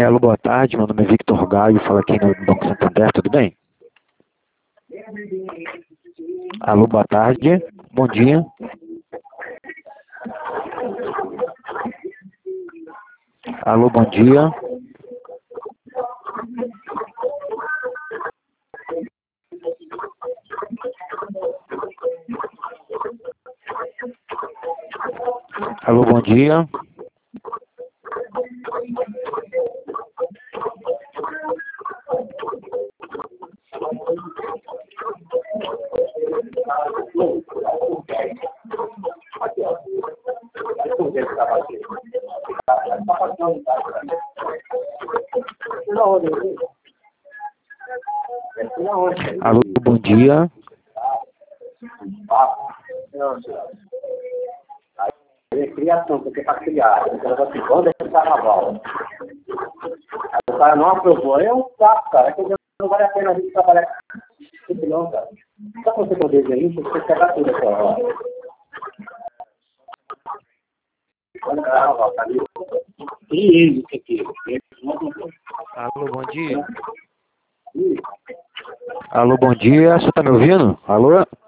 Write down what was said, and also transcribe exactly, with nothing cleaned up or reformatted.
Alô, boa tarde, meu nome é Victor Gaio, falo aqui no Banco Santander, tudo bem? Alô, boa tarde, bom dia. Alô, bom dia. Alô, bom dia. Alô, bom dia. É criação, porque é para criar. O cara vai se quando é carnaval. O cara não aprovou, é um saco, cara. É que não vale a pena a gente trabalhar com isso, não, cara. Só pra você poder ver isso, você quebra tudo essa hora. Olha o carnaval, tá ali. E ele, que aqui? Alô, bom dia. Alô, bom dia, você tá me ouvindo? Alô?